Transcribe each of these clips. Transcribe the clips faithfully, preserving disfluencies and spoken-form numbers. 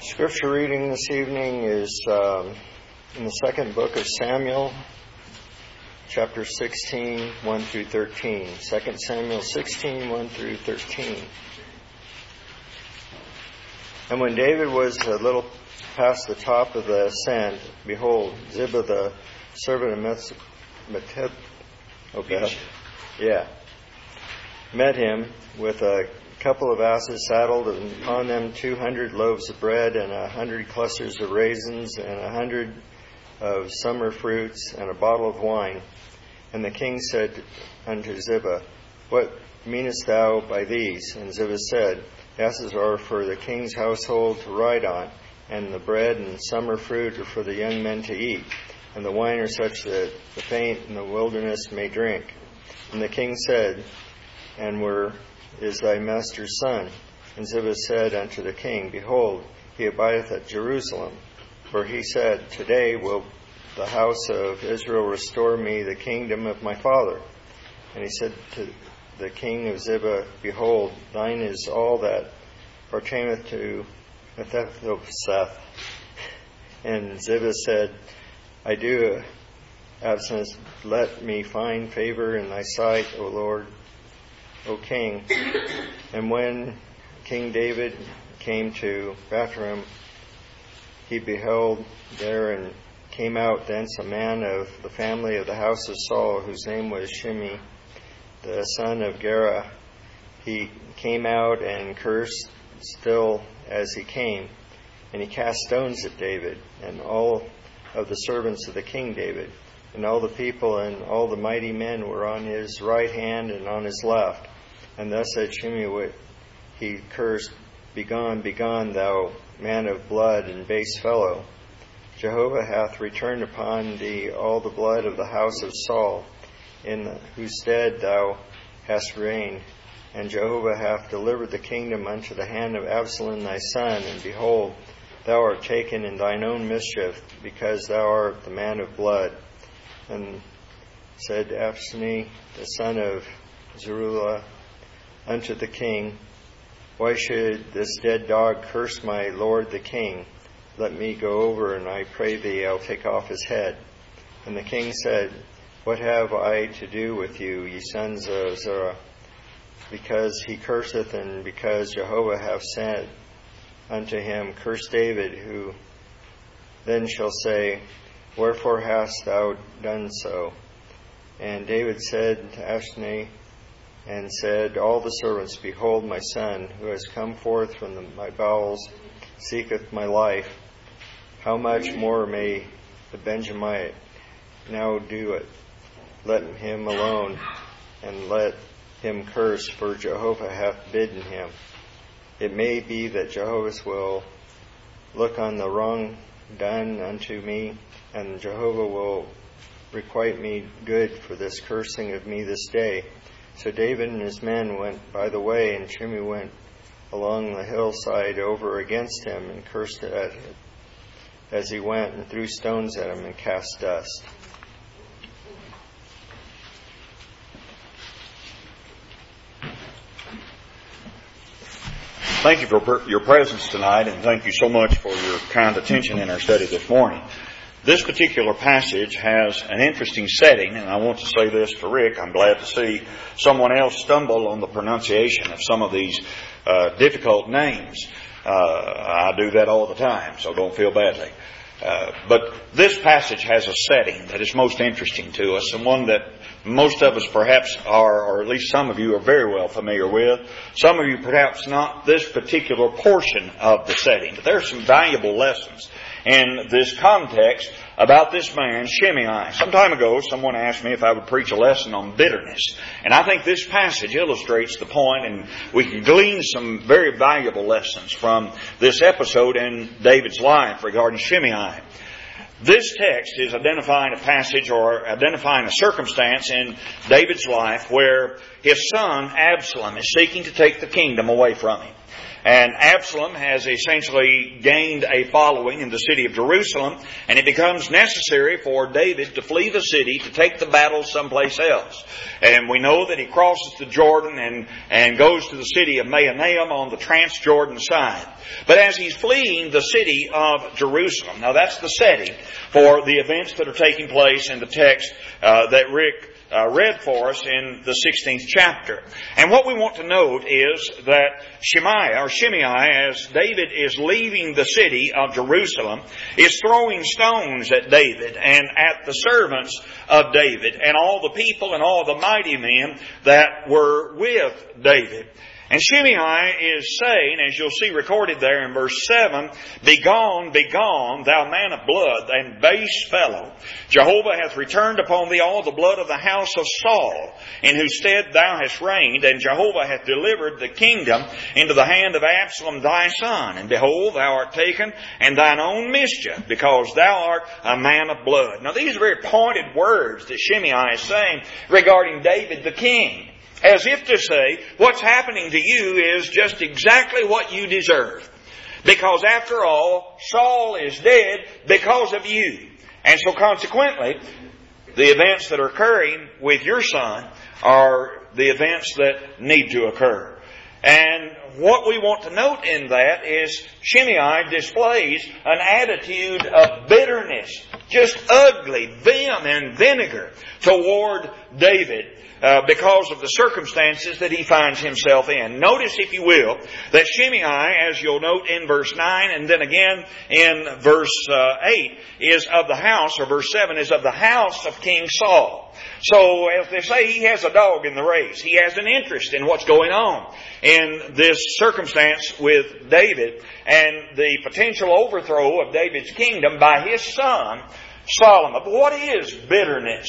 Scripture reading this evening is um, in the second book of Samuel, chapter sixteen, one through thirteen. Second Samuel sixteen, one through thirteen. And when David was a little past the top of the ascent, behold, Ziba the servant of Mephibosheth, yeah, met him with a couple of asses saddled, and upon them two hundred loaves of bread, and a hundred clusters of raisins, and a hundred of summer fruits, and a bottle of wine. And the king said unto Ziba, What meanest thou by these? And Ziba said, Asses are for the king's household to ride on, and the bread and summer fruit are for the young men to eat, and the wine are such that the faint in the wilderness may drink. And the king said, And where is thy master's son? And Ziba said unto the king, Behold, he abideth at Jerusalem. For he said, Today will the house of Israel restore me the kingdom of my father. And he said to the king of Ziba, Behold, thine is all that pertaineth to Mephibosheth. And Ziba said, I do, Absalom, let me find favor in thy sight, O Lord, O king. And when King David came to Bethlehem, he beheld there and came out thence a man of the family of the house of Saul, whose name was Shimei, the son of Gera. He came out and cursed still as he came, and he cast stones at David and all of the servants of the king David. And all the people and all the mighty men were on his right hand and on his left. And thus said Shimei, he cursed, Begone, begone, thou man of blood and base fellow. Jehovah hath returned upon thee all the blood of the house of Saul, in whose stead thou hast reigned. And Jehovah hath delivered the kingdom unto the hand of Absalom thy son. And behold, thou art taken in thine own mischief, because thou art the man of blood. And said Absalom, the son of Zeruiah, unto the king, Why should this dead dog curse my lord the king? Let me go over, and I pray thee, I'll take off his head. And the king said, What have I to do with you, ye sons of Zeruiah? Because he curseth, and because Jehovah hath said unto him, Curse David, who then shall say, Wherefore hast thou done so? And David said to Absalom, and said, All the servants, behold, my son, who has come forth from the, my bowels, seeketh my life. How much more may the Benjamite now do it? Let him alone, and let him curse, for Jehovah hath bidden him. It may be that Jehovah will look on the wrong done unto me, and Jehovah will requite me good for this cursing of me this day. So David and his men went by the way, and Shimei went along the hillside over against him, and cursed at him as he went, and threw stones at him, and cast dust. Thank you for your presence tonight, and thank you so much for your kind attention in our study this morning. This particular passage has an interesting setting, and I want to say this to Rick. I'm glad to see someone else stumble on the pronunciation of some of these uh, difficult names. Uh, I do that all the time, so don't feel badly. Uh, but this passage has a setting that is most interesting to us, and one that most of us perhaps are, or at least some of you are very well familiar with. Some of you perhaps not this particular portion of the setting, but there are some valuable lessons in this context about this man, Shimei. Some time ago, someone asked me if I would preach a lesson on bitterness. And I think this passage illustrates the point, and we can glean some very valuable lessons from this episode in David's life regarding Shimei. This text is identifying a passage or identifying a circumstance in David's life where his son Absalom is seeking to take the kingdom away from him. And Absalom has essentially gained a following in the city of Jerusalem, and it becomes necessary for David to flee the city to take the battle someplace else. And we know that he crosses the Jordan and, and goes to the city of Mahanaim on the Transjordan side. But as he's fleeing the city of Jerusalem, now that's the setting for the events that are taking place in the text uh, that Rick Uh, read for us in the sixteenth chapter. And what we want to note is that Shimei, or Shimei, as David is leaving the city of Jerusalem, is throwing stones at David and at the servants of David and all the people and all the mighty men that were with David. And Shimei is saying, as you'll see recorded there in verse seven, Begone, begone, thou man of blood and base fellow. Jehovah hath returned upon thee all the blood of the house of Saul, in whose stead thou hast reigned, and Jehovah hath delivered the kingdom into the hand of Absalom thy son. And behold, thou art taken in thine own mischief, because thou art a man of blood. Now these are very pointed words that Shimei is saying regarding David the king. As if to say, what's happening to you is just exactly what you deserve. Because after all, Saul is dead because of you. And so consequently, the events that are occurring with your son are the events that need to occur. And what we want to note in that is Shimei displays an attitude of bitterness, just ugly vim and vinegar toward David. Uh, because of the circumstances that he finds himself in. Notice, if you will, that Shimei, as you'll note in verse nine and then again in verse uh, eight, is of the house, or verse seven, is of the house of King Saul. So, as they say, he has a dog in the race. He has an interest in what's going on in this circumstance with David and the potential overthrow of David's kingdom by his son, Solomon. But what is bitterness?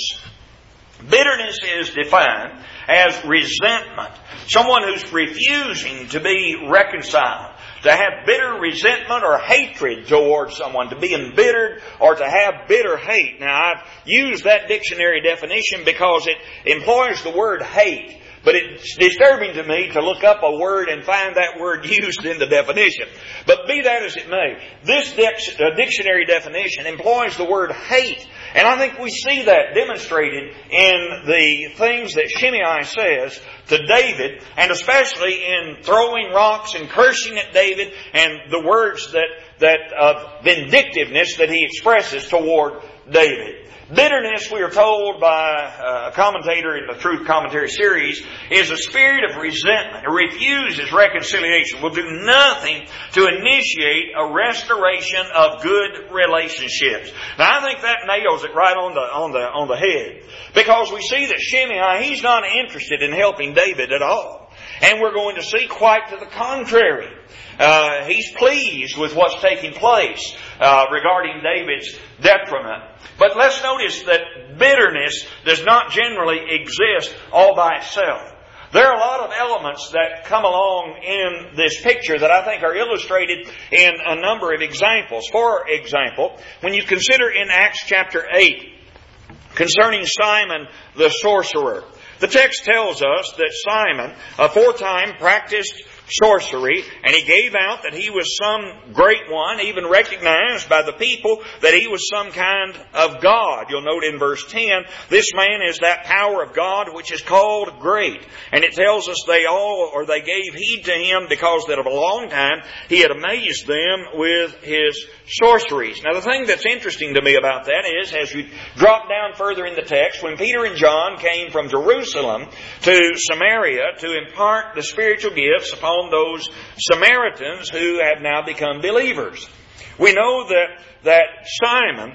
Bitterness is defined as resentment. Someone who's refusing to be reconciled. To have bitter resentment or hatred towards someone. To be embittered or to have bitter hate. Now, I've used that dictionary definition because it employs the word hate. But it's disturbing to me to look up a word and find that word used in the definition. But be that as it may, this dictionary definition employs the word hate. And I think we see that demonstrated in the things that Shimei says to David, and especially in throwing rocks and cursing at David, and the words that, that of vindictiveness that he expresses toward David. Bitterness, we are told by a commentator in the Truth Commentary series, is a spirit of resentment. It refuses reconciliation. Will do nothing to initiate a restoration of good relationships. Now, I think that nails it right on the on the on the head, because we see that Shimei, he's not interested in helping David at all, and we're going to see quite to the contrary. Uh, he's pleased with what's taking place uh, regarding David's detriment. But let's notice that bitterness does not generally exist all by itself. There are a lot of elements that come along in this picture that I think are illustrated in a number of examples. For example, when you consider in Acts chapter eight concerning Simon the sorcerer, the text tells us that Simon aforetime practiced sorcery, and he gave out that he was some great one, even recognized by the people that he was some kind of God. You'll note in verse ten, this man is that power of God which is called great. And it tells us they all, or they gave heed to him because that of a long time he had amazed them with his sorceries. Now the thing that's interesting to me about that is, as you drop down further in the text, when Peter and John came from Jerusalem to Samaria to impart the spiritual gifts upon those Samaritans who have now become believers, we know that, that Simon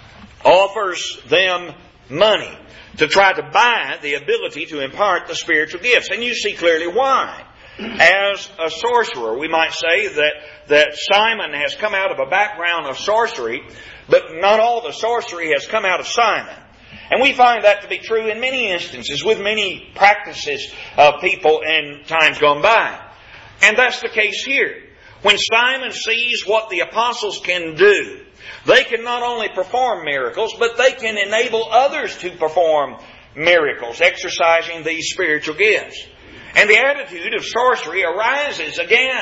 offers them money to try to buy the ability to impart the spiritual gifts. And you see clearly why. As a sorcerer, we might say that, that Simon has come out of a background of sorcery, but not all the sorcery has come out of Simon. And we find that to be true in many instances with many practices of people in times gone by. And that's the case here. When Simon sees what the apostles can do, they can not only perform miracles, but they can enable others to perform miracles, exercising these spiritual gifts. And the attitude of sorcery arises again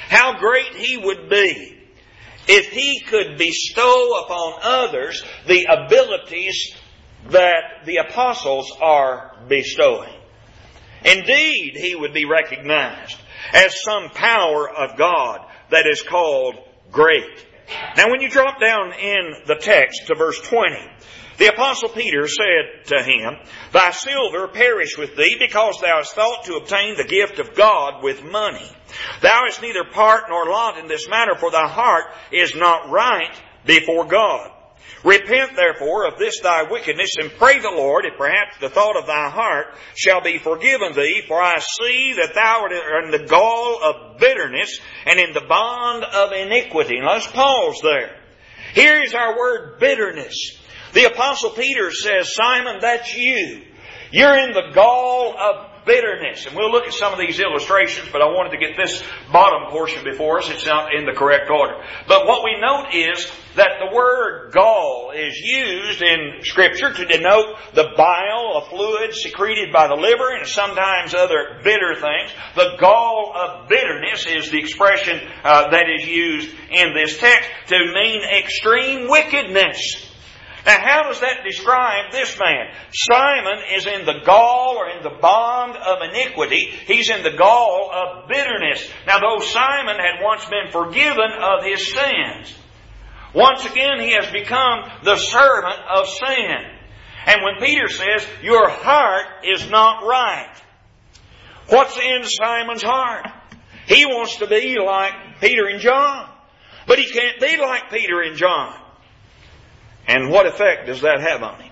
how great He would be if He could bestow upon others the abilities that the apostles are bestowing. Indeed, He would be recognized as some power of God that is called great. Now when you drop down in the text to verse twenty, the Apostle Peter said to him, Thy silver perish with thee, because thou hast thought to obtain the gift of God with money. Thou hast neither part nor lot in this matter, for thy heart is not right before God. Repent therefore of this thy wickedness, and pray the Lord, if perhaps the thought of thy heart shall be forgiven thee, for I see that thou art in the gall of bitterness, and in the bond of iniquity. Now let's pause there. Here is our word bitterness. The Apostle Peter says, Simon, that's you. You're in the gall of bitterness. And we'll look at some of these illustrations, but I wanted to get this bottom portion before us. It's not in the correct order. But what we note is that the word gall is used in Scripture to denote the bile, a fluid secreted by the liver, and sometimes other bitter things. The gall of bitterness is the expression uh, that is used in this text to mean extreme wickedness. Now, how does that describe this man? Simon is in the gall or in the bond of iniquity. He's in the gall of bitterness. Now, though Simon had once been forgiven of his sins, once again he has become the servant of sin. And when Peter says, your heart is not right, what's in Simon's heart? He wants to be like Peter and John. But he can't be like Peter and John. And what effect does that have on him?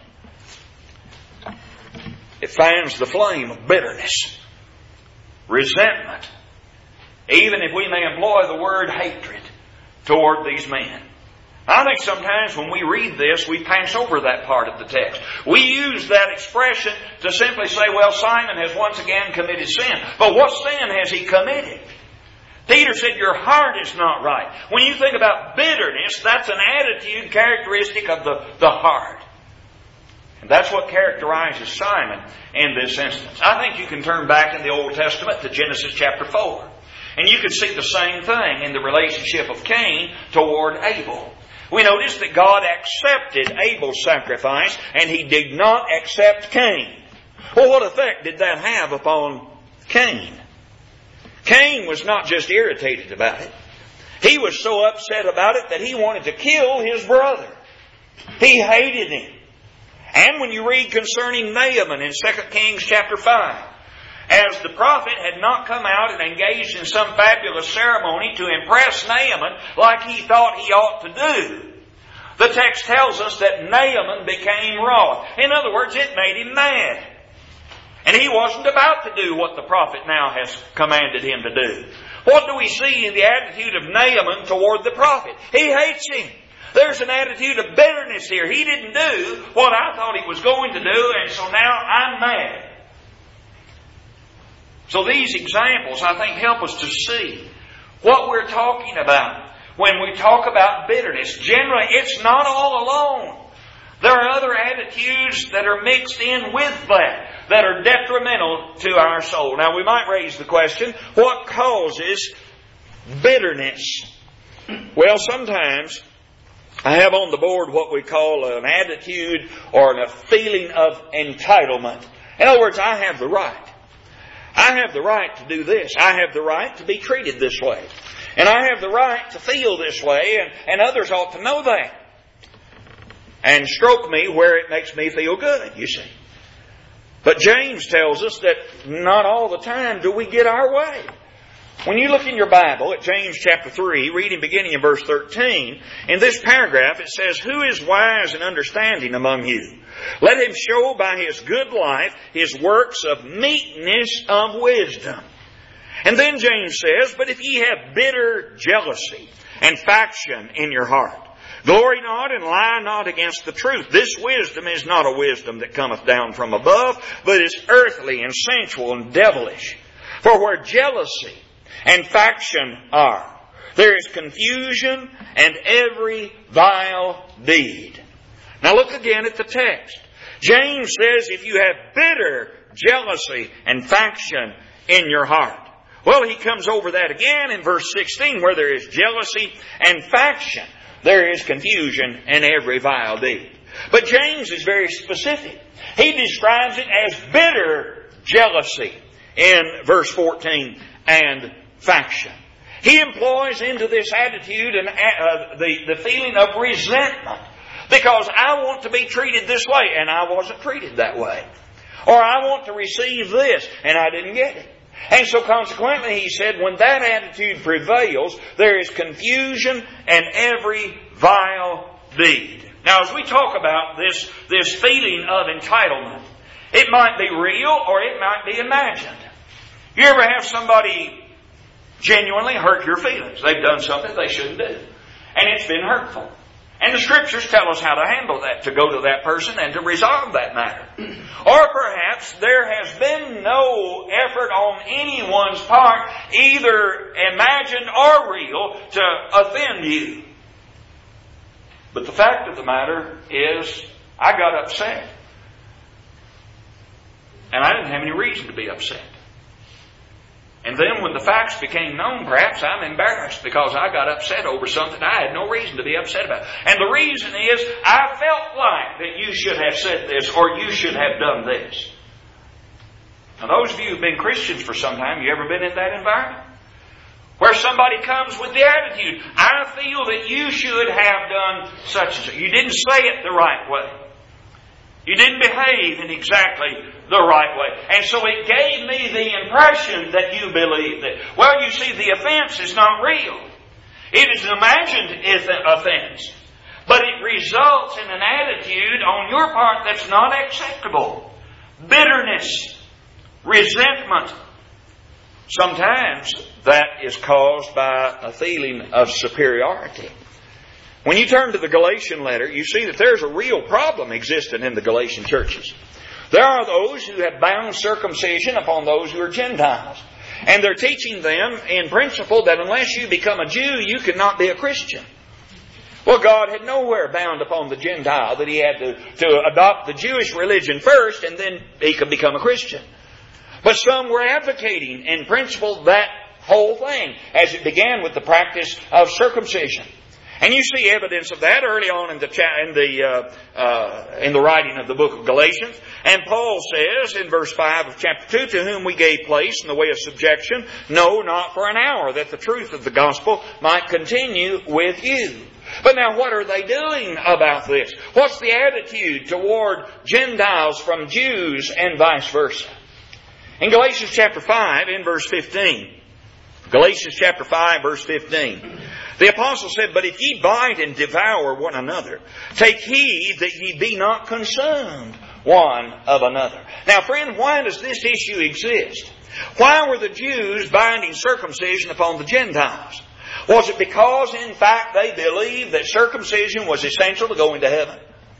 It fans the flame of bitterness, resentment, even if we may employ the word hatred toward these men. I think sometimes when we read this, we pass over that part of the text. We use that expression to simply say, well, Simon has once again committed sin. But what sin has he committed? Peter said, your heart is not right. When you think about bitterness, that's an attitude characteristic of the, the heart. And that's what characterizes Simon in this instance. I think you can turn back in the Old Testament to Genesis chapter four. And you can see the same thing in the relationship of Cain toward Abel. We notice that God accepted Abel's sacrifice, and He did not accept Cain. Well, what effect did that have upon Cain? Cain was not just irritated about it. He was so upset about it that he wanted to kill his brother. He hated him. And when you read concerning Naaman in Second Kings chapter five, as the prophet had not come out and engaged in some fabulous ceremony to impress Naaman like he thought he ought to do, the text tells us that Naaman became wroth. In other words, it made him mad. And he wasn't about to do what the prophet now has commanded him to do. What do we see in the attitude of Naaman toward the prophet? He hates him. There's an attitude of bitterness here. He didn't do what I thought he was going to do, and so now I'm mad. So these examples, I think, help us to see what we're talking about when we talk about bitterness. Generally, it's not all alone. There are other attitudes that are mixed in with that, that are detrimental to our soul. Now, we might raise the question, what causes bitterness? Well, sometimes I have on the board what we call an attitude or a feeling of entitlement. In other words, I have the right. I have the right to do this. I have the right to be treated this way. And I have the right to feel this way, and, and others ought to know that. And stroke me where it makes me feel good, you see. But James tells us that not all the time do we get our way. When you look in your Bible at James chapter three, reading beginning in verse thirteen, in this paragraph it says, Who is wise and understanding among you? Let him show by his good life his works of meekness of wisdom. And then James says, But if ye have bitter jealousy and faction in your heart, glory not and lie not against the truth. This wisdom is not a wisdom that cometh down from above, but is earthly and sensual and devilish. For where jealousy and faction are, there is confusion and every vile deed. Now look again at the text. James says if you have bitter jealousy and faction in your heart. Well, he comes over that again in verse sixteen, where there is jealousy and faction. There is confusion and every vile deed. But James is very specific. He describes it as bitter jealousy in verse fourteen and faction. He employs into this attitude and uh, the, the feeling of resentment. Because I want to be treated this way and I wasn't treated that way. Or I want to receive this and I didn't get it. And so consequently, he said, when that attitude prevails, there is confusion and every vile deed. Now, as we talk about this, this feeling of entitlement, it might be real or it might be imagined. You ever have somebody genuinely hurt your feelings? They've done something they shouldn't do. And it's been hurtful. And the Scriptures tell us how to handle that, to go to that person and to resolve that matter. Or perhaps there has been no effort on anyone's part, either imagined or real, to offend you. But the fact of the matter is, I got upset. And I didn't have any reason to be upset. And then when the facts became known, perhaps I'm embarrassed because I got upset over something I had no reason to be upset about. And the reason is, I felt like that you should have said this or you should have done this. Now those of you who've been Christians for some time, you ever been in that environment? Where somebody comes with the attitude, I feel that you should have done such and such. You didn't say it the right way. You didn't behave in exactly the right way. And so it gave me the impression that you believed it. Well, you see, the offense is not real. It is an imagined offense. But it results in an attitude on your part that's not acceptable. Bitterness, resentment. Sometimes that is caused by a feeling of superiority. When you turn to the Galatian letter, you see that there's a real problem existing in the Galatian churches. There are those who have bound circumcision upon those who are Gentiles. And they're teaching them in principle that unless you become a Jew, you cannot be a Christian. Well, God had nowhere bound upon the Gentile that he had to, to adopt the Jewish religion first and then he could become a Christian. But some were advocating in principle that whole thing as it began with the practice of circumcision. And you see evidence of that early on in the cha- in the uh, uh, in the writing of the book of Galatians. And Paul says in verse five of chapter two, to whom we gave place in the way of subjection, no, not for an hour, that the truth of the gospel might continue with you. But now what are they doing about this? What's the attitude toward Gentiles from Jews and vice versa? In Galatians chapter five, in verse fifteen. Galatians chapter five, verse fifteen. The apostle said, but if ye bite and devour one another, take heed that ye be not consumed one of another. Now, friend, why does this issue exist? Why were the Jews binding circumcision upon the Gentiles? Was it because, in fact, they believed that circumcision was essential to going to heaven?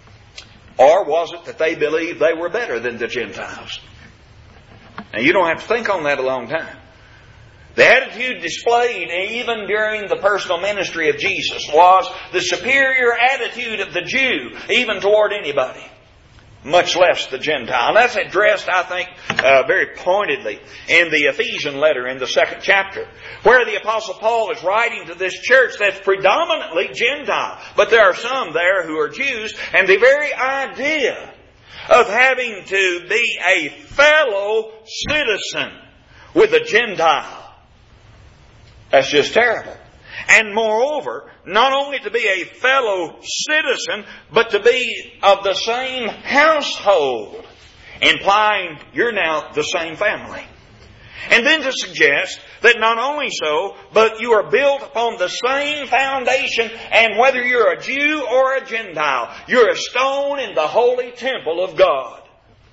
Or was it that they believed they were better than the Gentiles? Now, you don't have to think on that a long time. The attitude displayed even during the personal ministry of Jesus was the superior attitude of the Jew, even toward anybody, much less the Gentile. And that's addressed, I think, uh, very pointedly in the Ephesian letter in the second chapter, where the Apostle Paul is writing to this church that's predominantly Gentile. But there are some there who are Jews, and the very idea of having to be a fellow citizen with a Gentile, that's just terrible. And moreover, not only to be a fellow citizen, but to be of the same household, implying you're now the same family. And then to suggest that not only so, but you are built upon the same foundation, and whether you're a Jew or a Gentile, you're a stone in the holy temple of God.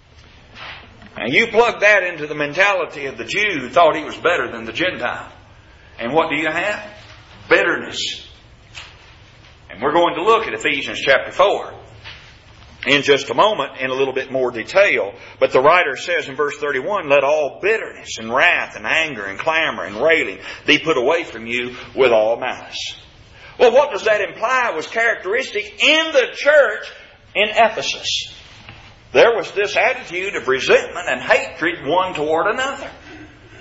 Now you plug that into the mentality of the Jew who thought he was better than the Gentile. And what do you have? Bitterness. And we're going to look at Ephesians chapter four in just a moment in a little bit more detail. But the writer says in verse thirty-one, let all bitterness and wrath and anger and clamor and railing be put away from you with all malice. Well, what does that imply was characteristic in the church in Ephesus? There was this attitude of resentment and hatred one toward another.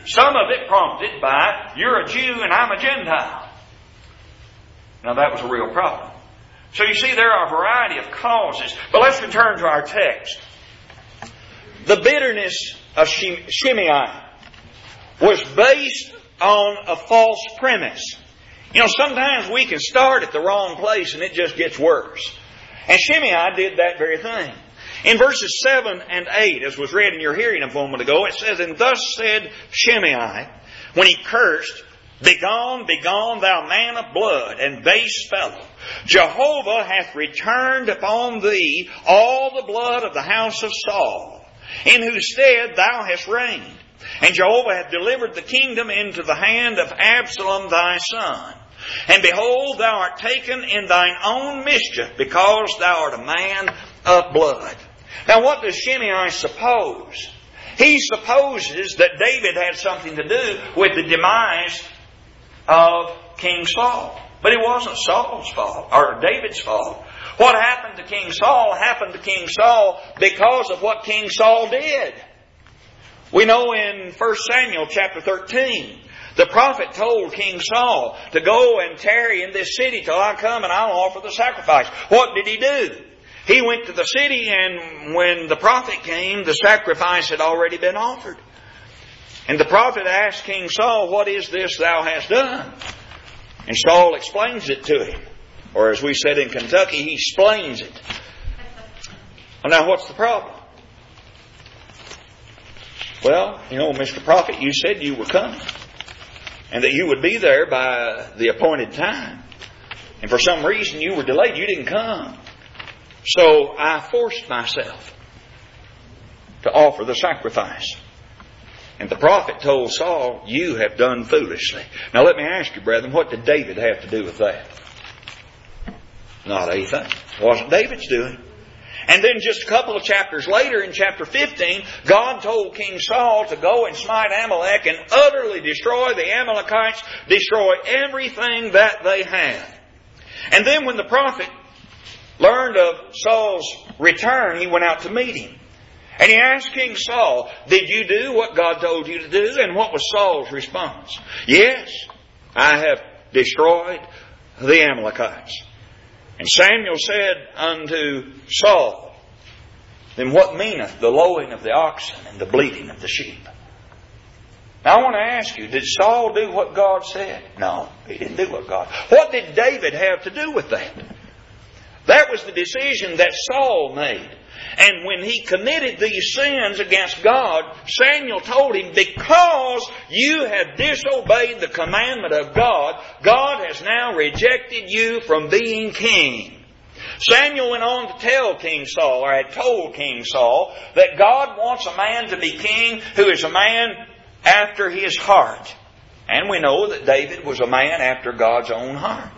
Some of it prompted by, you're a Jew and I'm a Gentile. Now that was a real problem. So you see, there are a variety of causes. But let's return to our text. The bitterness of Shimei was based on a false premise. You know, sometimes we can start at the wrong place and it just gets worse. And Shimei did that very thing. In verses seven and eight, as was read in your hearing a moment ago, it says, And thus said Shimei, when he cursed, Begone, begone, thou man of blood and base fellow. Jehovah hath returned upon thee all the blood of the house of Saul, in whose stead thou hast reigned. And Jehovah hath delivered the kingdom into the hand of Absalom thy son. And behold, thou art taken in thine own mischief, because thou art a man of blood. Now what does Shimei suppose? He supposes that David had something to do with the demise of King Saul. But it wasn't Saul's fault, or David's fault. What happened to King Saul happened to King Saul because of what King Saul did. We know in First Samuel chapter thirteen, the prophet told King Saul to go and tarry in this city till I come and I'll offer the sacrifice. What did he do? He went to the city, and when the prophet came, the sacrifice had already been offered. And the prophet asked King Saul, What is this thou hast done? And Saul explains it to him. Or as we said in Kentucky, he explains it. Well, now what's the problem? Well, you know, Mister Prophet, you said you were coming. And that you would be there by the appointed time. And for some reason you were delayed. You didn't come. So I forced myself to offer the sacrifice. And the prophet told Saul, You have done foolishly. Now let me ask you, brethren, what did David have to do with that? Not anything. It wasn't David's doing. And then just a couple of chapters later, in chapter fifteen, God told King Saul to go and smite Amalek and utterly destroy the Amalekites, destroy everything that they had. And then when the prophet learned of Saul's return, he went out to meet him. And he asked King Saul, Did you do what God told you to do? And what was Saul's response? Yes, I have destroyed the Amalekites. And Samuel said unto Saul, Then what meaneth the lowing of the oxen and the bleating of the sheep? Now I want to ask you, did Saul do what God said? No, he didn't do what God. What did David have to do with that? That was the decision that Saul made. And when he committed these sins against God, Samuel told him, Because you have disobeyed the commandment of God, God has now rejected you from being king. Samuel went on to tell King Saul, or had told King Saul, that God wants a man to be king who is a man after his heart. And we know that David was a man after God's own heart.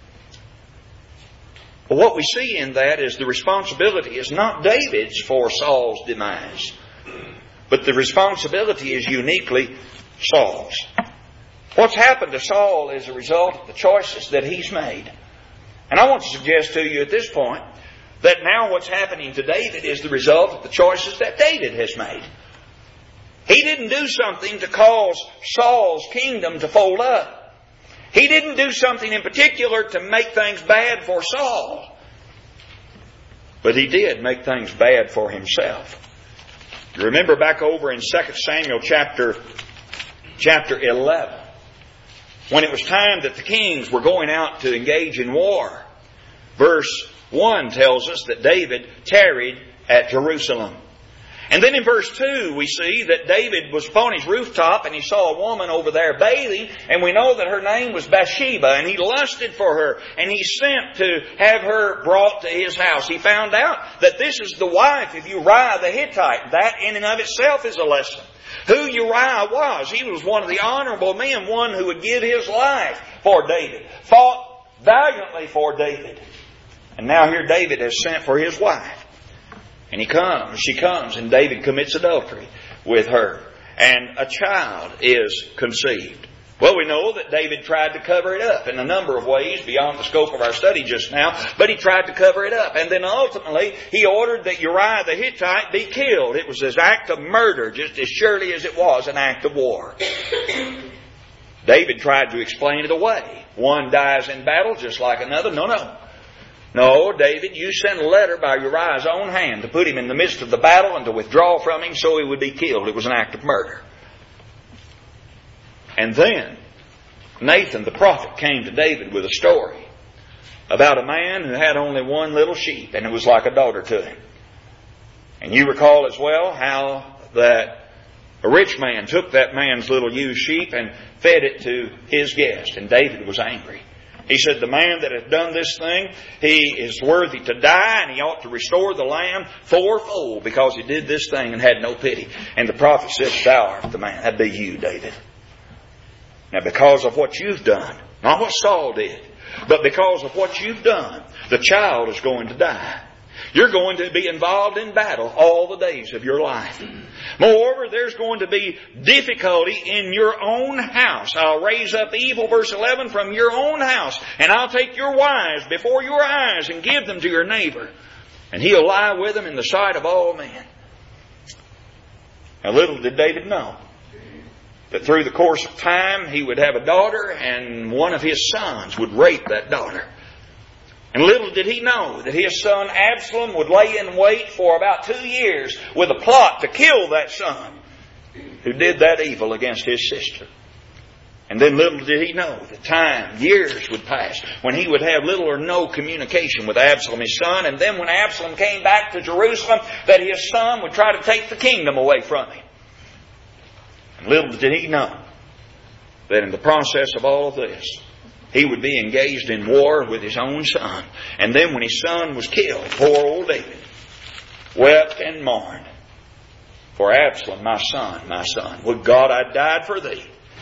But what we see in that is the responsibility is not David's for Saul's demise, but the responsibility is uniquely Saul's. What's happened to Saul is a result of the choices that he's made. And I want to suggest to you at this point that now what's happening to David is the result of the choices that David has made. He didn't do something to cause Saul's kingdom to fold up. He didn't do something in particular to make things bad for Saul. But he did make things bad for himself. You remember back over in Second Samuel chapter, chapter eleven, when it was time that the kings were going out to engage in war. Verse one tells us that David tarried at Jerusalem. And then in verse two we see that David was upon his rooftop and he saw a woman over there bathing, and we know that her name was Bathsheba, and he lusted for her and he sent to have her brought to his house. He found out that this is the wife of Uriah the Hittite. That in and of itself is a lesson. Who Uriah was. He was one of the honorable men, one who would give his life for David, fought valiantly for David. And now here David has sent for his wife. And he comes, she comes, and David commits adultery with her. And a child is conceived. Well, we know that David tried to cover it up in a number of ways beyond the scope of our study just now, but he tried to cover it up. And then ultimately, he ordered that Uriah the Hittite be killed. It was an act of murder, just as surely as it was an act of war. David tried to explain it away. One dies in battle just like another. No, no. No, David, you sent a letter by Uriah's own hand to put him in the midst of the battle and to withdraw from him so he would be killed. It was an act of murder. And then Nathan the prophet came to David with a story about a man who had only one little sheep, and it was like a daughter to him. And you recall as well how that a rich man took that man's little ewe sheep and fed it to his guest, and David was angry. He said, the man that hath done this thing, he is worthy to die, and he ought to restore the lamb fourfold because he did this thing and had no pity. And the prophet said, thou art the man. That'd be you, David. Now, because of what you've done, not what Saul did, but because of what you've done, the child is going to die. You're going to be involved in battle all the days of your life. Moreover, there's going to be difficulty in your own house. I'll raise up evil, verse eleven, from your own house, and I'll take your wives before your eyes and give them to your neighbor, and he'll lie with them in the sight of all men. Now, little did David know that through the course of time he would have a daughter, and one of his sons would rape that daughter. And little did he know that his son Absalom would lay in wait for about two years with a plot to kill that son who did that evil against his sister. And then little did he know that time, years would pass when he would have little or no communication with Absalom, his son. And then when Absalom came back to Jerusalem, that his son would try to take the kingdom away from him. And little did he know that in the process of all of this, he would be engaged in war with his own son. And then when his son was killed, poor old David wept and mourned. For Absalom, my son, my son, would God I died for thee.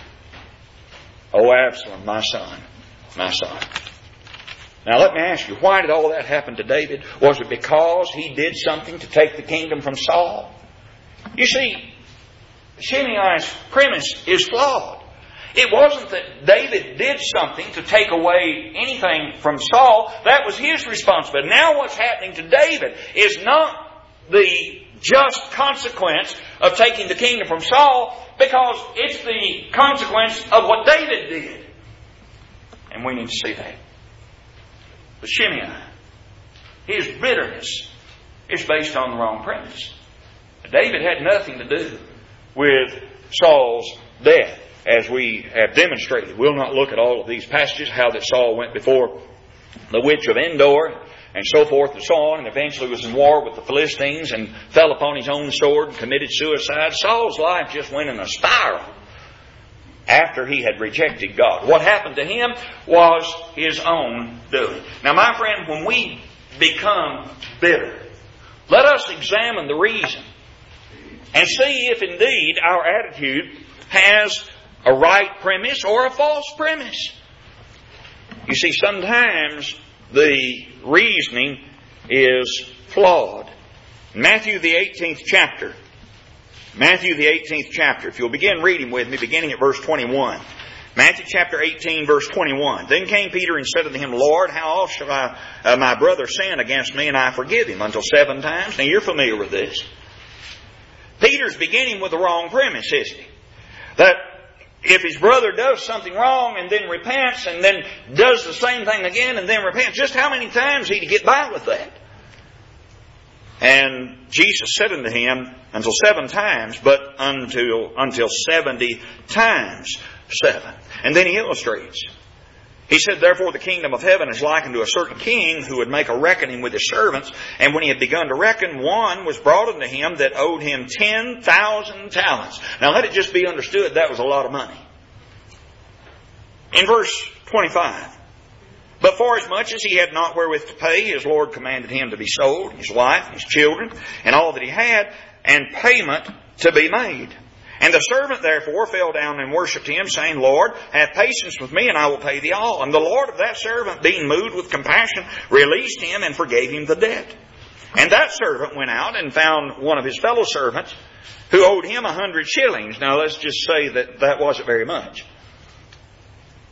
O Absalom, my son, my son. Now let me ask you, why did all that happen to David? Was it because he did something to take the kingdom from Saul? You see, Shimei's premise is flawed. It wasn't that David did something to take away anything from Saul. That was his responsibility. Now what's happening to David is not the just consequence of taking the kingdom from Saul, because it's the consequence of what David did. And we need to see that. But Shimei, his bitterness is based on the wrong premise. David had nothing to do with Saul's death, as we have demonstrated. We'll not look at all of these passages, how that Saul went before the witch of Endor and so forth and so on, and eventually was in war with the Philistines and fell upon his own sword and committed suicide. Saul's life just went in a spiral after he had rejected God. What happened to him was his own doing. Now, my friend, when we become bitter, let us examine the reason and see if indeed our attitude has a right premise or a false premise. You see, sometimes the reasoning is flawed. Matthew the eighteenth chapter. Matthew the eighteenth chapter. If you'll begin reading with me, beginning at verse twenty-one. Matthew chapter eighteen, verse twenty-one. Then came Peter and said unto him, Lord, how oft shall I, uh, my brother sin against me, and I forgive him? Until seven times? Now you're familiar with this. Peter's beginning with the wrong premise, isn't he? That if his brother does something wrong and then repents and then does the same thing again and then repents, just how many times he'd get by with that? And Jesus said unto him, until seven times, but until, until seventy times seven. And then he illustrates. He said, therefore the kingdom of heaven is likened to a certain king who would make a reckoning with his servants. And when he had begun to reckon, one was brought unto him that owed him ten thousand talents. Now let it just be understood that was a lot of money. In verse twenty-five, but for as much as he had not wherewith to pay, his Lord commanded him to be sold, his wife, his children, and all that he had, and payment to be made. And the servant therefore fell down and worshipped him, saying, Lord, have patience with me, and I will pay thee all. And the Lord of that servant, being moved with compassion, released him and forgave him the debt. And that servant went out and found one of his fellow servants who owed him a hundred shillings. Now let's just say that that wasn't very much.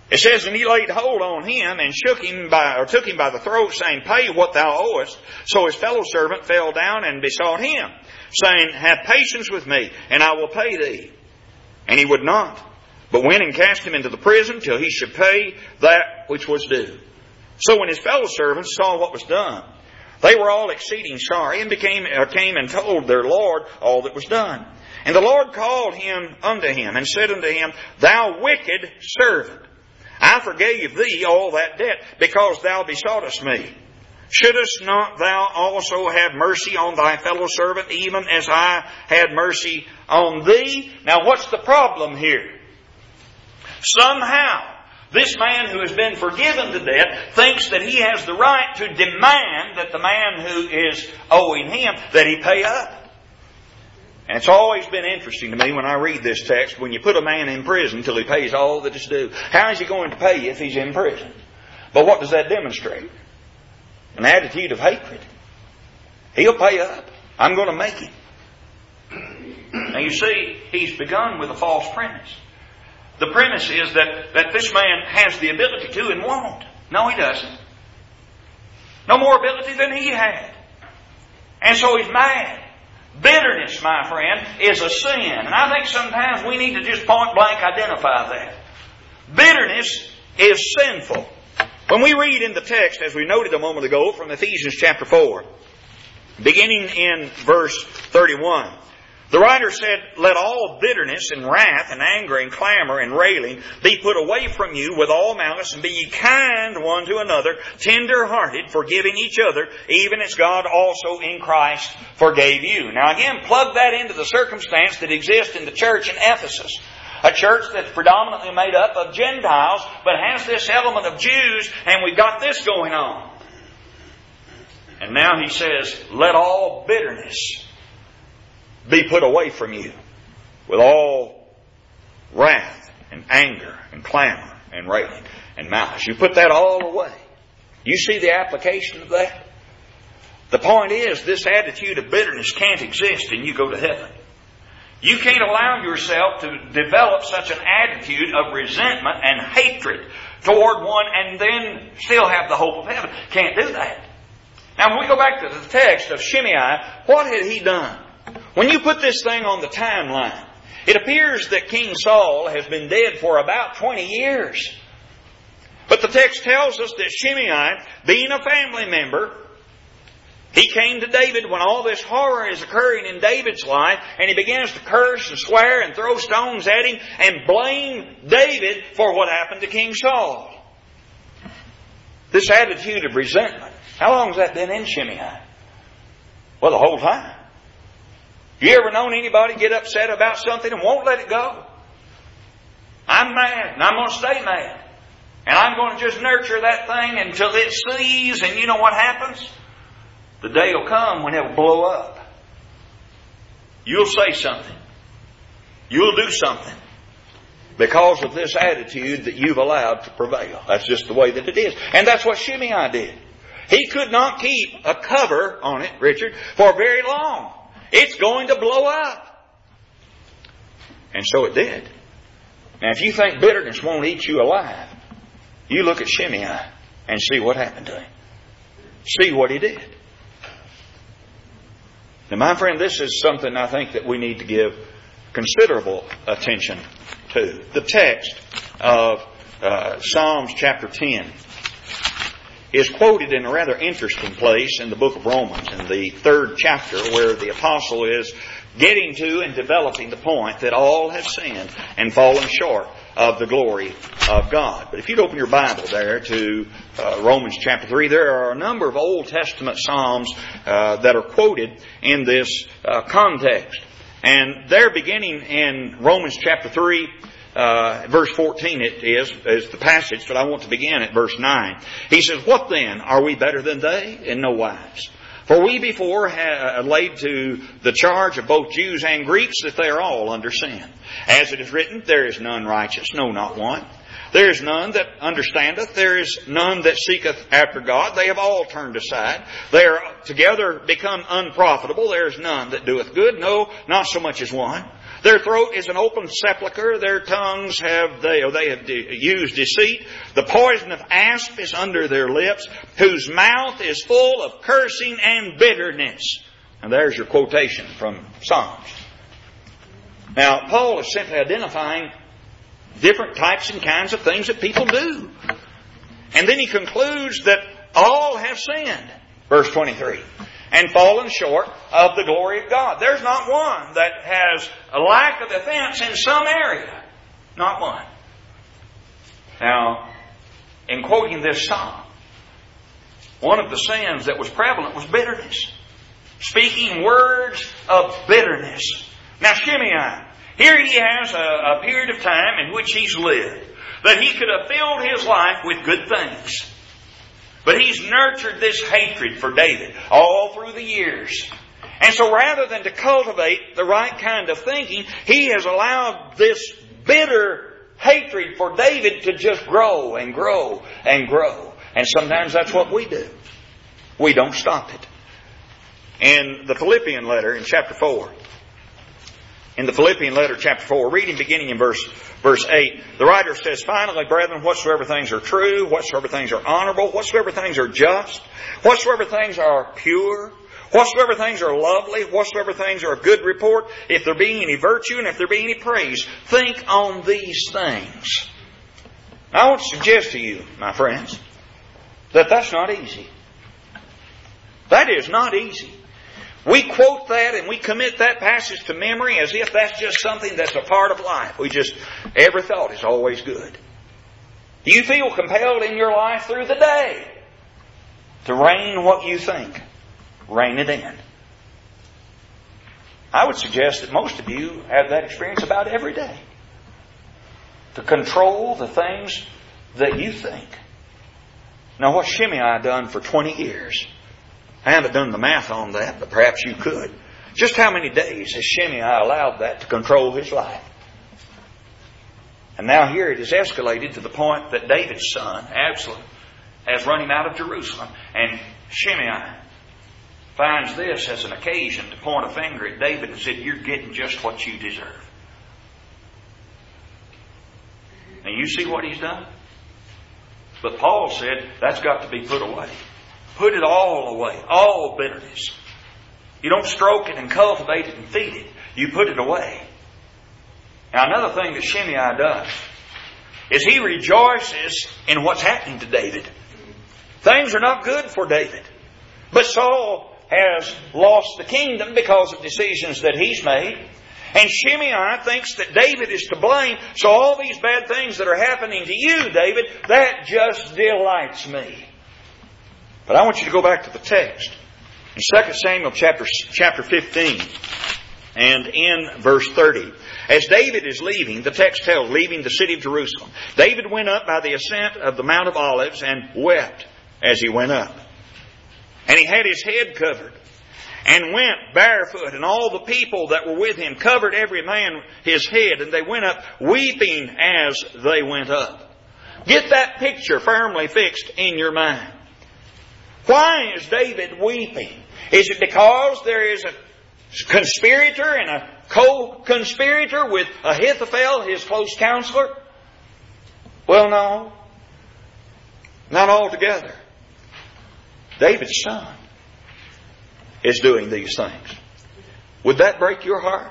It says, and he laid hold on him and shook him by, or took him by the throat, saying, Pay what thou owest. So his fellow servant fell down and besought him, saying, Have patience with me, and I will pay thee. And he would not, but went and cast him into the prison till he should pay that which was due. So when his fellow servants saw what was done, they were all exceeding sorry, and became, or came and told their Lord all that was done. And the Lord called him unto him, and said unto him, Thou wicked servant, I forgave thee all that debt, because thou besoughtest me. Shouldest not thou also have mercy on thy fellow servant, even as I had mercy on thee? Now what's the problem here? Somehow, this man who has been forgiven the debt thinks that he has the right to demand that the man who is owing him, that he pay up. And it's always been interesting to me when I read this text, when you put a man in prison till he pays all that is due. How is he going to pay if he's in prison? But what does that demonstrate? An attitude of hatred. He'll pay up. I'm going to make him. Now you see, he's begun with a false premise. The premise is that, that this man has the ability to and won't. No, he doesn't. No more ability than he had. And so he's mad. Bitterness, my friend, is a sin. And I think sometimes we need to just point blank identify that. Bitterness is sinful. When we read in the text, as we noted a moment ago, from Ephesians chapter four, beginning in verse thirty-one, the writer said, Let all bitterness and wrath and anger and clamor and railing be put away from you with all malice, and be ye kind one to another, tender-hearted, forgiving each other, even as God also in Christ forgave you. Now again, plug that into the circumstance that exists in the church in Ephesus. A church that's predominantly made up of Gentiles, but has this element of Jews, and we've got this going on. And now he says, Let all bitterness be put away from you with all wrath and anger and clamor and railing and malice. You put that all away. You see the application of that? The point is, this attitude of bitterness can't exist and you go to heaven. You can't allow yourself to develop such an attitude of resentment and hatred toward one and then still have the hope of heaven. Can't do that. Now when we go back to the text of Shimei, what had he done? When you put this thing on the timeline, it appears that King Saul has been dead for about twenty years. But the text tells us that Shimei, being a family member, he came to David when all this horror is occurring in David's life, and he begins to curse and swear and throw stones at him and blame David for what happened to King Saul. This attitude of resentment, how long has that been in Shimei? Well, the whole time. You ever known anybody get upset about something and won't let it go? I'm mad, and I'm going to stay mad. And I'm going to just nurture that thing until it sees, and you know what happens? The day will come when it will blow up. You'll say something. You'll do something because of this attitude that you've allowed to prevail. That's just the way that it is. And that's what Shimei did. He could not keep a cover on it, Richard, for very long. It's going to blow up. And so it did. Now, if you think bitterness won't eat you alive, you look at Shimei and see what happened to him. See what he did. Now, my friend, this is something I think that we need to give considerable attention to. The text of uh, Psalms chapter ten is quoted in a rather interesting place in the book of Romans, in the third chapter, where the apostle is getting to and developing the point that all have sinned and fallen short of the glory of God. But if you'd open your Bible there to uh, Romans chapter three, there are a number of Old Testament Psalms uh, that are quoted in this uh, context. And they're beginning in Romans chapter three, uh, verse fourteen it is, is the passage, but I want to begin at verse nine. He says, What then? Are we better than they? In no wise. For we before have laid to the charge of both Jews and Greeks that they are all under sin. As it is written, There is none righteous, no, not one. There is none that understandeth. There is none that seeketh after God. They have all turned aside. They are together become unprofitable. There is none that doeth good, no, not so much as one. Their throat is an open sepulchre. Their tongues have they, or they have de- used deceit. The poison of asp is under their lips, whose mouth is full of cursing and bitterness. And there's your quotation from Psalms. Now, Paul is simply identifying different types and kinds of things that people do. And then he concludes that all have sinned. Verse twenty-three. And fallen short of the glory of God. There's not one that has a lack of offense in some area. Not one. Now, in quoting this psalm, one of the sins that was prevalent was bitterness. Speaking words of bitterness. Now, Shimei, here he has a, a period of time in which he's lived, that he could have filled his life with good things. But he's nurtured this hatred for David all through the years. And so rather than to cultivate the right kind of thinking, he has allowed this bitter hatred for David to just grow and grow and grow. And sometimes that's what we do. We don't stop it. In the Philippian letter in chapter four, in the Philippian letter, chapter four, reading beginning in verse verse eight, the writer says, "Finally, brethren, whatsoever things are true, whatsoever things are honorable, whatsoever things are just, whatsoever things are pure, whatsoever things are lovely, whatsoever things are of good report, if there be any virtue and if there be any praise, think on these things." I want to suggest to you, my friends, that that's not easy. That is not easy. We quote that and we commit that passage to memory as if that's just something that's a part of life. We just, every thought is always good. Do you feel compelled in your life through the day to rein what you think? Rein it in. I would suggest that most of you have that experience about every day. To control the things that you think. Now, what Shimei done for twenty years? I haven't done the math on that, but perhaps you could. Just how many days has Shimei allowed that to control his life? And now here it has escalated to the point that David's son, Absalom, has run him out of Jerusalem. And Shimei finds this as an occasion to point a finger at David and said, "You're getting just what you deserve." Now you see what he's done? But Paul said that's got to be put away. Put it all away. All bitterness. You don't stroke it and cultivate it and feed it. You put it away. Now another thing that Shimei does is he rejoices in what's happening to David. Things are not good for David. But Saul has lost the kingdom because of decisions that he's made. And Shimei thinks that David is to blame. So all these bad things that are happening to you, David, that just delights me. But I want you to go back to the text. In Second Samuel chapter, chapter fifteen and in verse thirty. As David is leaving, the text tells, leaving the city of Jerusalem, David went up by the ascent of the Mount of Olives and wept as he went up. And he had his head covered and went barefoot, and all the people that were with him covered every man his head, and they went up weeping as they went up. Get that picture firmly fixed in your mind. Why is David weeping? Is it because there is a conspirator and a co-conspirator with Ahithophel, his close counselor? Well, no. Not altogether. David's son is doing these things. Would that break your heart?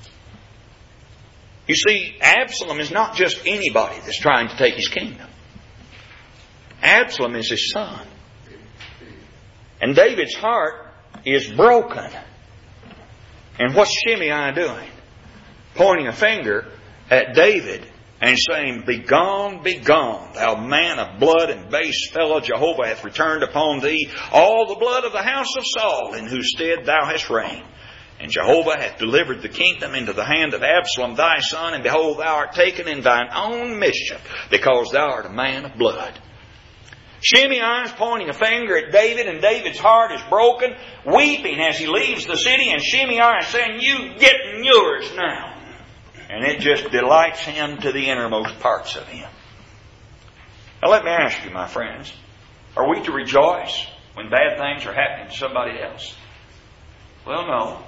You see, Absalom is not just anybody that's trying to take his kingdom. Absalom is his son. And David's heart is broken. And what's Shimei doing? Pointing a finger at David and saying, "Begone, begone, thou man of blood and base fellow, Jehovah hath returned upon thee all the blood of the house of Saul, in whose stead thou hast reigned. And Jehovah hath delivered the kingdom into the hand of Absalom thy son, and behold, thou art taken in thine own mischief, because thou art a man of blood." Shimei is pointing a finger at David, and David's heart is broken, weeping as he leaves the city, and Shimei is saying, "You getting yours now." And it just delights him to the innermost parts of him. Now let me ask you, my friends, are we to rejoice when bad things are happening to somebody else? Well, no.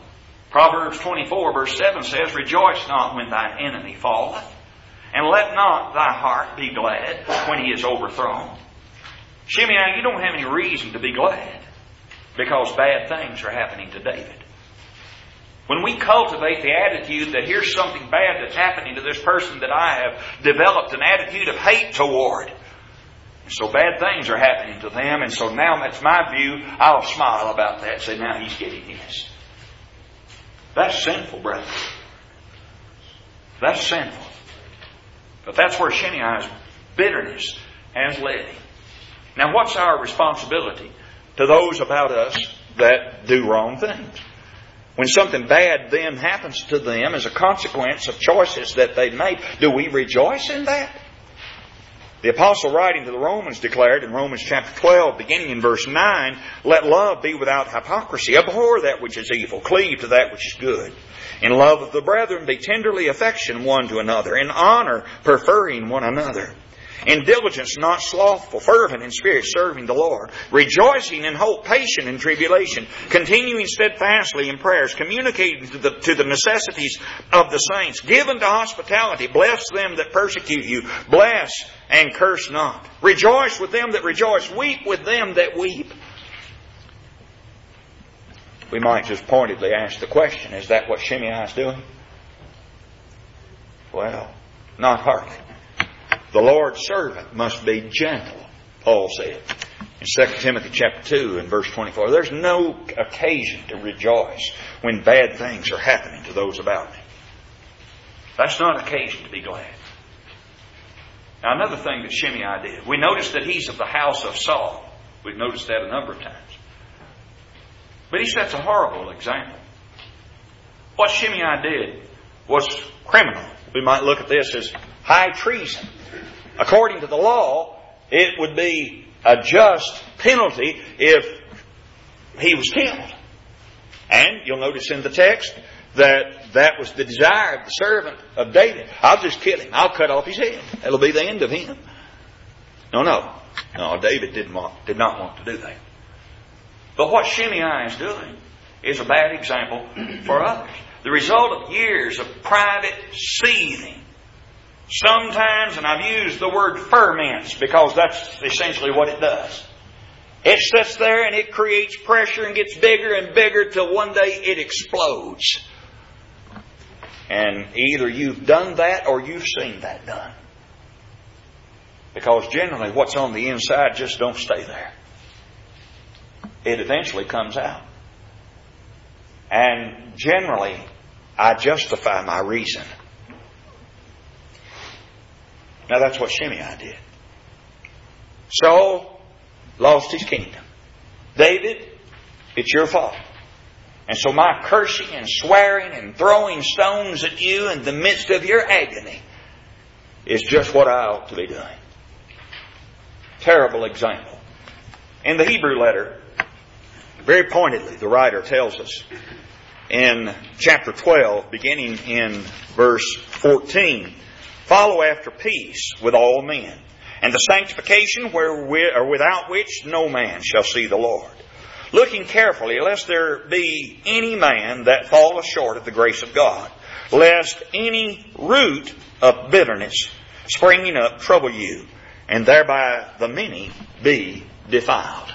Proverbs twenty-four verse seven says, Rejoice not when thine enemy falleth, and let not thy heart be glad when he is overthrown. Shimei, you don't have any reason to be glad because bad things are happening to David. When we cultivate the attitude that here's something bad that's happening to this person that I have developed an attitude of hate toward, and so bad things are happening to them, and so now that's my view, I'll smile about that and say, now he's getting his. That's sinful, brother. That's sinful. But that's where Shimei's bitterness has led him. Now what's our responsibility to those about us that do wrong things? When something bad then happens to them as a consequence of choices that they've made, do we rejoice in that? The apostle writing to the Romans declared in Romans chapter twelve, beginning in verse nine, Let love be without hypocrisy. Abhor that which is evil. Cleave to that which is good. In love of the brethren, be tenderly affectioned one to another. In honor, preferring one another. In diligence, not slothful, fervent in spirit, serving the Lord. Rejoicing in hope, patient in tribulation. Continuing steadfastly in prayers. Communicating to the, to the necessities of the saints. Given to hospitality. Bless them that persecute you. Bless and curse not. Rejoice with them that rejoice. Weep with them that weep. We might just pointedly ask the question, is that what Shimei is doing? Well, not hardly. The Lord's servant must be gentle, Paul said in Second Timothy chapter two and verse twenty-four. There's no occasion to rejoice when bad things are happening to those about me. That's not occasion to be glad. Now another thing that Shimei did, we noticed that he's of the house of Saul. We've noticed that a number of times. But he sets a horrible example. What Shimei did was criminal. We might look at this as high treason. According to the law, it would be a just penalty if he was killed. And you'll notice in the text that that was the desire of the servant of David. I'll just kill him. I'll cut off his head. That'll be the end of him. No, no. No, David didn't want, did not want to do that. But what Shimei is doing is a bad example for others. The result of years of private seething. Sometimes, and I've used the word ferments because that's essentially what it does. It sits there and it creates pressure and gets bigger and bigger till one day it explodes. And either you've done that or you've seen that done. Because generally what's on the inside just don't stay there. It eventually comes out. And generally I justify my reason. Now that's what Shimei did. Saul lost his kingdom. David, it's your fault. And so my cursing and swearing and throwing stones at you in the midst of your agony is just what I ought to be doing. Terrible example. In the Hebrew letter, very pointedly, the writer tells us in chapter twelve, beginning in verse fourteen, follow after peace with all men, and the sanctification wherewith, or without which no man shall see the Lord. Looking carefully, lest there be any man that falleth short of the grace of God, lest any root of bitterness springing up trouble you, and thereby the many be defiled.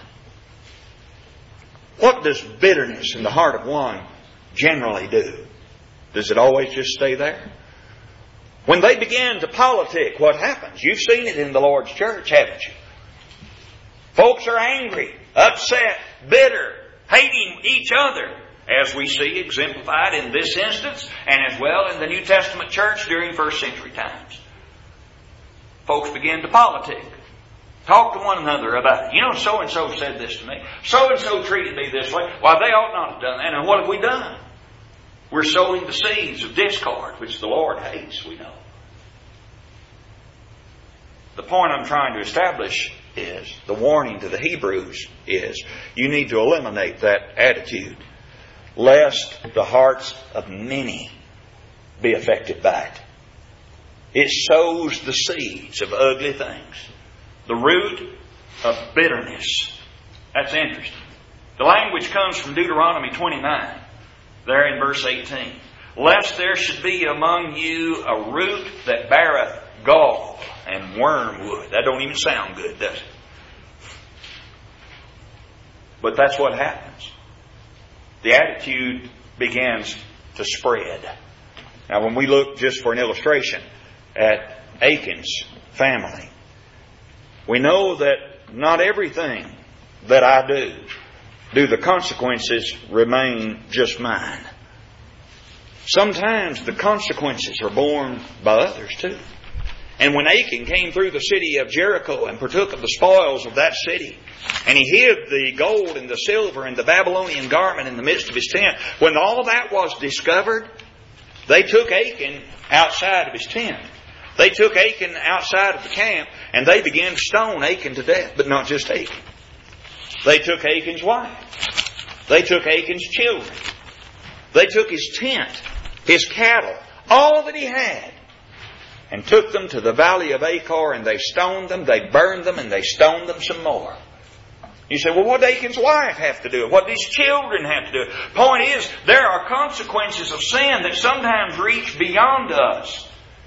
What does bitterness in the heart of one generally do? Does it always just stay there? When they begin to politic, what happens? You've seen it in the Lord's church, haven't you? Folks are angry, upset, bitter, hating each other, as we see exemplified in this instance and as well in the New Testament church during first century times. Folks begin to politic. Talk to one another about it. You know, so-and-so said this to me. So-and-so treated me this way. Why, they ought not have done that. And what have we done? We're sowing the seeds of discord, which the Lord hates, we know. The point I'm trying to establish is, the warning to the Hebrews is, you need to eliminate that attitude, lest the hearts of many be affected by it. It sows the seeds of ugly things. The root of bitterness. That's interesting. The language comes from Deuteronomy twenty-nine. there in verse eighteen. Lest there should be among you a root that beareth gall and wormwood. That don't even sound good, does it? But that's what happens. The attitude begins to spread. Now when we look, just for an illustration, at Achan's family, we know that not everything that I do, do the consequences remain just mine. Sometimes the consequences are borne by others too. And when Achan came through the city of Jericho and partook of the spoils of that city, and he hid the gold and the silver and the Babylonian garment in the midst of his tent, when all that was discovered, they took Achan outside of his tent. They took Achan outside of the camp, and they began to stone Achan to death. But not just Achan. They took Achan's wife. They took Achan's children. They took his tent, his cattle, all that he had, and took them to the valley of Achor, and they stoned them, they burned them, and they stoned them some more. You say, well, what did Achan's wife have to do? What did his children have to do? Point is, there are consequences of sin that sometimes reach beyond us.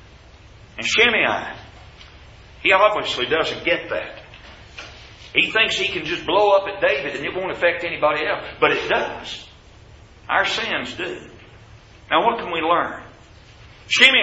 And Shimei, he obviously doesn't get that. He thinks he can just blow up at David and it won't affect anybody else. But it does. Our sins do. Now what can we learn? Shimei,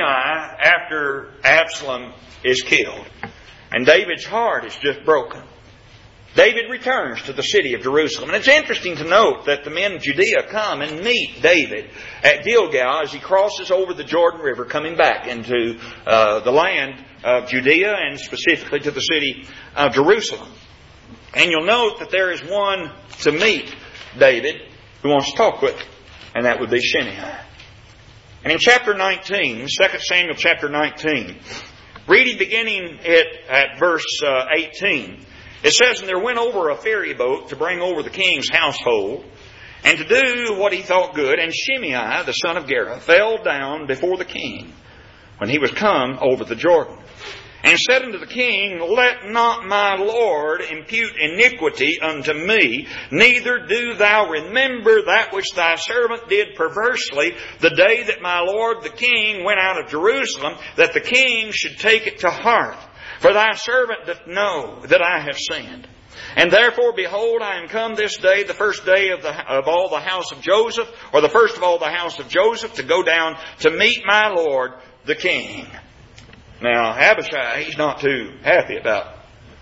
after Absalom is killed, and David's heart is just broken, David returns to the city of Jerusalem. And it's interesting to note that the men of Judea come and meet David at Gilgal as he crosses over the Jordan River, coming back into uh, the land of Judea and specifically to the city of Jerusalem. And you'll note that there is one to meet David who wants to talk with him, and that would be Shimei. And in chapter nineteen, Second Samuel chapter nineteen, reading beginning at, at verse uh, eighteen, it says, and there went over a ferry boat to bring over the king's household, and to do what he thought good. And Shimei, the son of Gera, fell down before the king when he was come over the Jordan, and said unto the king, let not my lord impute iniquity unto me, neither do thou remember that which thy servant did perversely the day that my lord the king went out of Jerusalem, that the king should take it to heart. For thy servant doth know that I have sinned. And therefore, behold, I am come this day, the first day of, the, of all the house of Joseph, or the first of all the house of Joseph, to go down to meet my lord the king. Now, Abishai, he's not too happy about,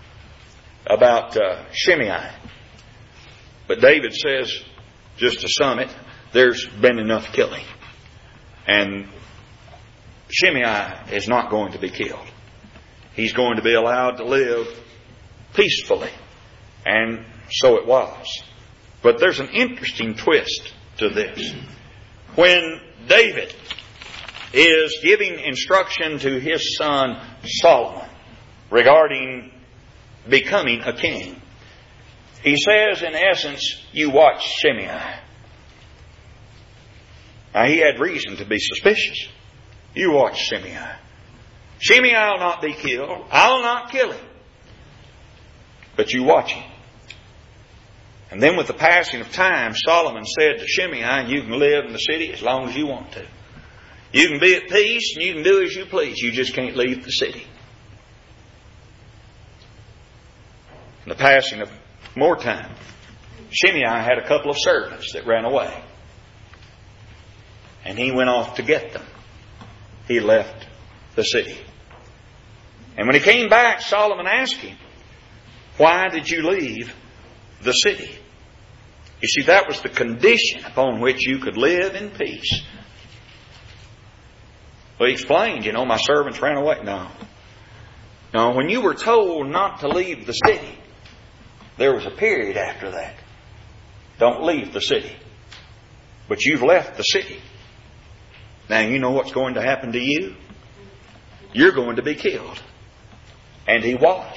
about uh, Shimei. But David says, just to sum it, there's been enough killing. And Shimei is not going to be killed. He's going to be allowed to live peacefully. And so it was. But there's an interesting twist to this. When David is giving instruction to his son Solomon regarding becoming a king, he says, in essence, you watch Shimei. Now, he had reason to be suspicious. You watch Shimei. Shimei will not be killed. I'll not kill him. But you watch him. And then with the passing of time, Solomon said to Shimei, you can live in the city as long as you want to. You can be at peace and you can do as you please. You just can't leave the city. In the passing of more time, Shimei had a couple of servants that ran away. And he went off to get them. He left the city. And when he came back, Solomon asked him, why did you leave the city? You see, that was the condition upon which you could live in peace. Well, he explained, you know, my servants ran away. No. No, when you were told not to leave the city, there was a period after that. Don't leave the city. But you've left the city. Now, you know what's going to happen to you? You're going to be killed. And he was.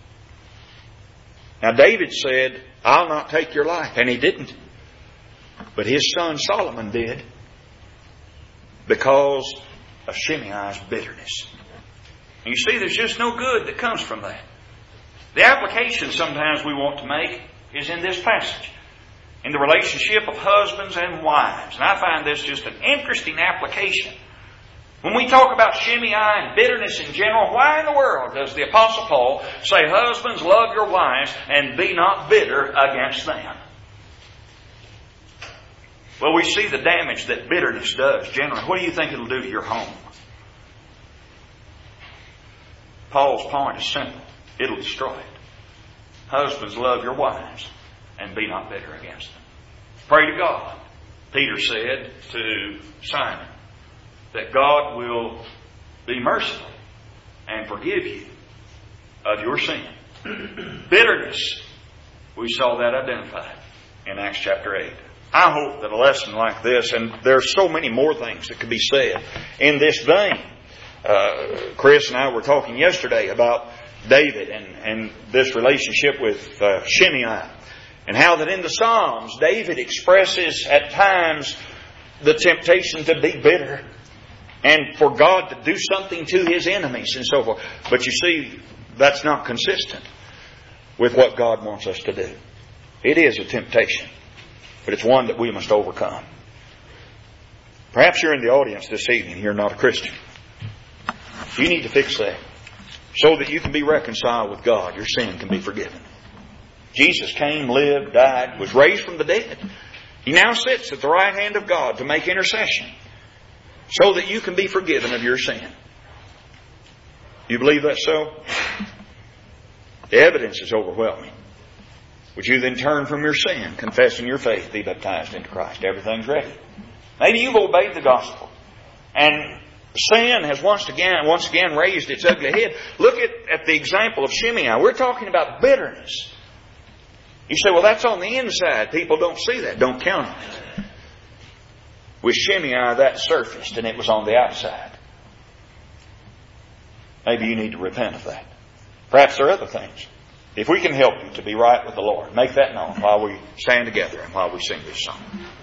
Now David said, I'll not take your life. And he didn't. But his son Solomon did. Because of Shimei's bitterness. And you see, there's just no good that comes from that. The application sometimes we want to make is in this passage. in the relationship of husbands and wives. And I find this just an interesting application. When we talk about Shimei and bitterness in general, why in the world does the Apostle Paul say, husbands, love your wives and be not bitter against them? Well, we see the damage that bitterness does generally. What do you think it'll do to your home? Paul's point is simple. It'll destroy it. Husbands, love your wives and be not bitter against them. Pray to God. Peter said to Simon that God will be merciful and forgive you of your sin. Bitterness, we saw that identified in Acts chapter eight. I hope that a lesson like this, and there's so many more things that could be said in this vein. Uh, Chris and I were talking yesterday about David and, and this relationship with uh, Shimei, and how that in the Psalms David expresses at times the temptation to be bitter and for God to do something to his enemies and so forth. But you see, that's not consistent with what God wants us to do. It is a temptation, but it's one that we must overcome. Perhaps you're in the audience this evening, you're not a Christian. You need to fix that so that you can be reconciled with God. Your sin can be forgiven. Jesus came, lived, died, was raised from the dead. He now sits at the right hand of God to make intercession so that you can be forgiven of your sin. You believe that's so? The evidence is overwhelming. Would you then turn from your sin, confessing your faith, be baptized into Christ? Everything's ready. Maybe you've obeyed the gospel, and sin has once again, once again raised its ugly head. Look at, at the example of Shimei. We're talking about bitterness. You say, well, that's on the inside. People don't see that. Don't count on it. With Shimei, that surfaced, and it was on the outside. Maybe you need to repent of that. Perhaps there are other things. If we can help you to be right with the Lord, make that known while we stand together and while we sing this song.